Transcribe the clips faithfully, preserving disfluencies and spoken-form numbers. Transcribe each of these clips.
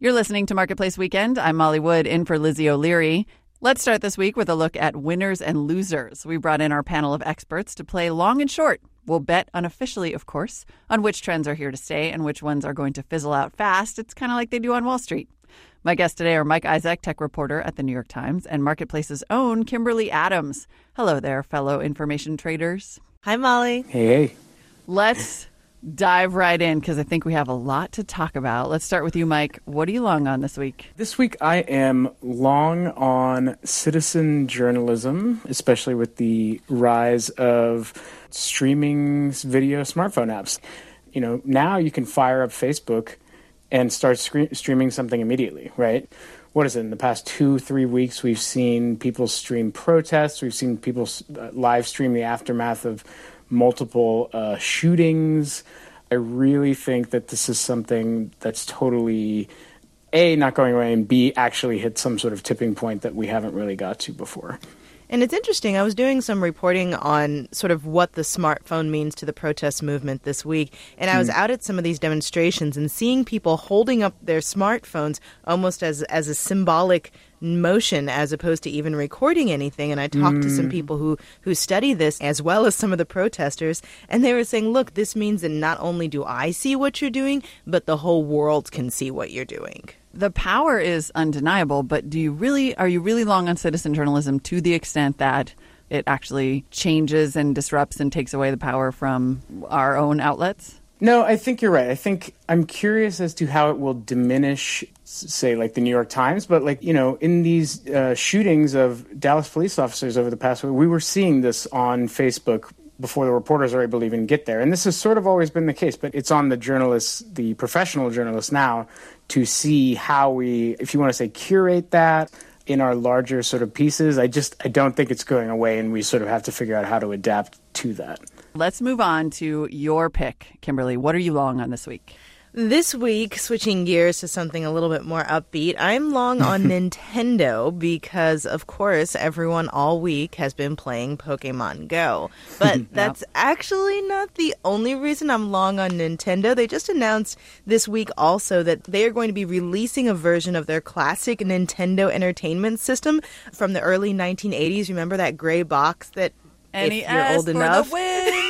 You're listening to Marketplace Weekend. I'm Molly Wood, in for Lizzie O'Leary. Let's start this week with a look at winners and losers. We brought in our panel of experts to play long and short. We'll bet unofficially, of course, on which trends are here to stay and which ones are going to fizzle out fast. It's kind of like they do on Wall Street. My guests today are Mike Isaac, tech reporter at the New York Times, and Marketplace's own Kimberly Adams. Hello there, fellow information traders. Hi, Molly. Hey, hey. Let's dive right in because I think we have a lot to talk about. Let's start with you, Mike. What are you long on this week? This week I am long on citizen journalism, especially with the rise of streaming video smartphone apps. You know, now you can fire up Facebook and start scre- streaming something immediately, right? What is it? In the past two, three weeks, we've seen people stream protests. We've seen people uh, live stream the aftermath of multiple uh, shootings. I really think that this is something that's totally, A, not going away, and B, actually hit some sort of tipping point that we haven't really got to before. And it's interesting. I was doing some reporting on sort of what the smartphone means to the protest movement this week. And I was mm. out at some of these demonstrations and seeing people holding up their smartphones almost as, as a symbolic motion as opposed to even recording anything. And I talked mm. to some people who, who study this as well as some of the protesters. And they were saying, look, this means that not only do I see what you're doing, but the whole world can see what you're doing. The power is undeniable, but do you really are you really long on citizen journalism to the extent that it actually changes and disrupts and takes away the power from our own outlets? No, I think you're right. I think I'm curious as to how it will diminish, say, like the New York Times. But like, you know, in these uh, shootings of Dallas police officers over the past week, we were seeing this on Facebook before the reporters are able to even get there. And this has sort of always been the case, but it's on the journalists, the professional journalists now, to see how we, if you want to say, curate that in our larger sort of pieces. I just, I don't think it's going away, and we sort of have to figure out how to adapt to that. Let's move on to your pick, Kimberly. What are you long on this week? This week, switching gears to something a little bit more upbeat, I'm long on Nintendo because, of course, everyone all week has been playing Pokemon Go. But that's actually not the only reason I'm long on Nintendo. They just announced this week also that they are going to be releasing a version of their classic Nintendo Entertainment System from the early nineteen eighties. Remember that gray box that, N E S if you're old for enough, the win.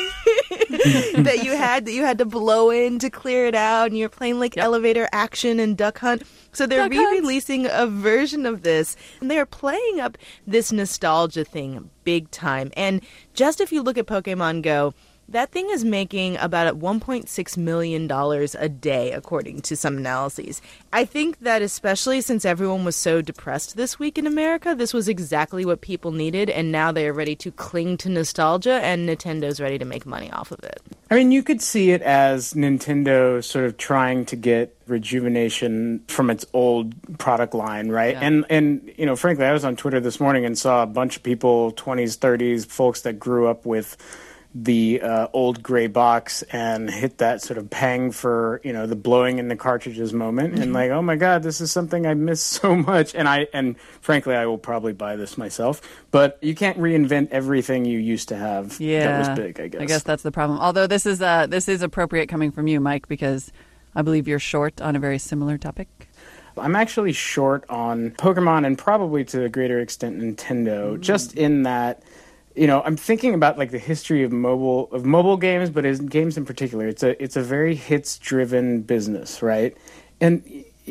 that you had that you had to blow in to clear it out, and you're playing like yep. Elevator Action and Duck Hunt. So they're Duck re-releasing Hunt. a version of this, and they are playing up this nostalgia thing big time. And just if you look at Pokemon Go, that thing is making about one point six million dollars a day, according to some analyses. I think that especially since everyone was so depressed this week in America, this was exactly what people needed, and now they are ready to cling to nostalgia, and Nintendo's ready to make money off of it. I mean, you could see it as Nintendo sort of trying to get rejuvenation from its old product line, right? Yeah. And, and you know, frankly, I was on Twitter this morning and saw a bunch of people, twenties, thirties, folks that grew up with the uh, old gray box and hit that sort of pang for, you know, the blowing in the cartridges moment. Mm-hmm. And like, oh my God, this is something I miss so much. And I, and frankly, I will probably buy this myself. But you can't reinvent everything you used to have yeah, that was big, I guess. I guess that's the problem. Although this is, uh, this is appropriate coming from you, Mike, because I believe you're short on a very similar topic. I'm actually short on Pokemon and probably to a greater extent Nintendo, mm. just in that, you know, I'm thinking about like the history of mobile of mobile games, but as games in particular, it's a it's a very hits-driven business, right? And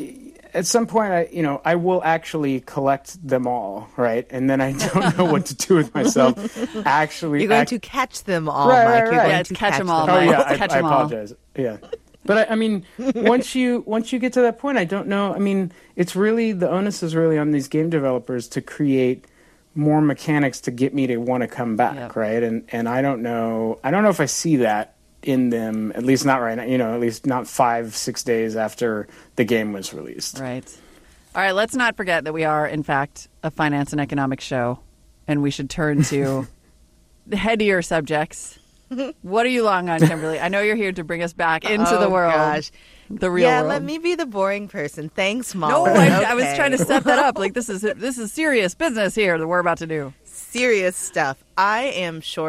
at some point, I you know I will actually collect them all, right? And then I don't know what to do with myself. Actually, you're going act- to catch them all, right, Mike. Right, you're right. going yeah, to catch, catch them all. Oh Mike. yeah, I, catch I them apologize. All. Yeah. But I, I mean, once you once you get to that point, I don't know. I mean, it's really the onus is really on these game developers to create more mechanics to get me to want to come back, yep. right? And and I don't know, I don't know if I see that in them, at least not right now. You know, at least not five, six days after the game was released. Right. All right. Let's not forget that we are, in fact, a finance and economics show, and we should turn to the headier subjects. What are you long on, Kimberly? I know you're here to bring us back into oh, the world. Gosh. The real yeah, world. let me be the boring person. Thanks, Molly. No, I, okay. I was trying to set that up. Like this is this is serious business here that we're about to do. Serious stuff. I am short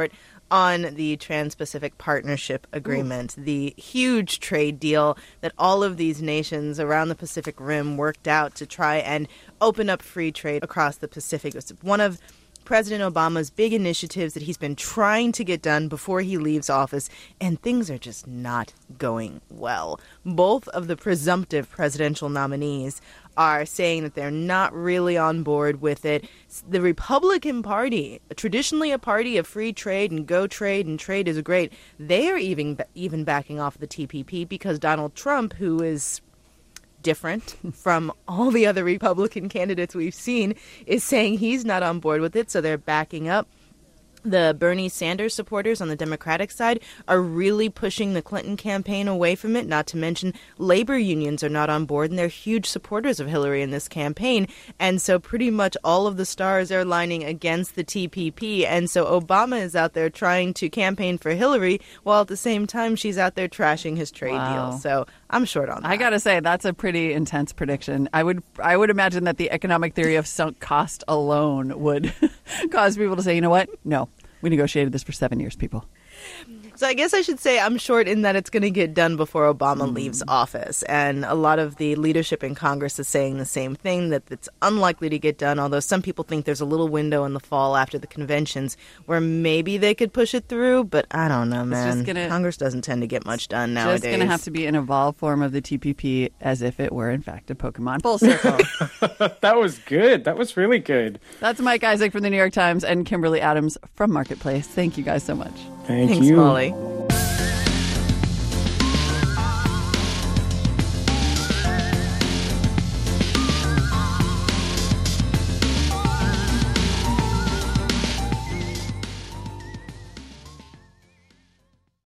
on the Trans-Pacific Partnership Agreement, Ooh. the huge trade deal that all of these nations around the Pacific Rim worked out to try and open up free trade across the Pacific. It's one of President Obama's big initiatives that he's been trying to get done before he leaves office, and things are just not going well. Both of the presumptive presidential nominees are saying that they're not really on board with it. The Republican Party, traditionally a party of free trade and go trade and trade is great, they are even even backing off the T P P because Donald Trump, who is different from all the other Republican candidates we've seen, is saying he's not on board with it, so they're backing up. The Bernie Sanders supporters on the Democratic side are really pushing the Clinton campaign away from it, not to mention labor unions are not on board, and they're huge supporters of Hillary in this campaign. And so pretty much all of the stars are lining against the T P P. And so Obama is out there trying to campaign for Hillary, while at the same time she's out there trashing his trade wow. deal. So I'm short on that. I got to say, that's a pretty intense prediction. I would I would imagine that the economic theory of sunk cost alone would cause people to say, you know what? No. We negotiated this for seven years, people. So I guess I should say I'm short in that it's going to get done before Obama mm. leaves office. And a lot of the leadership in Congress is saying the same thing, that it's unlikely to get done, although some people think there's a little window in the fall after the conventions where maybe they could push it through. But I don't know, man. Gonna, Congress doesn't tend to get much done nowadays. It's just going to have to be an evolved form of the T P P as if it were, in fact, a Pokemon. Full circle. That was good. That was really good. That's Mike Isaac from the New York Times and Kimberly Adams from Marketplace. Thank you guys so much. Thank Thanks, you. Molly.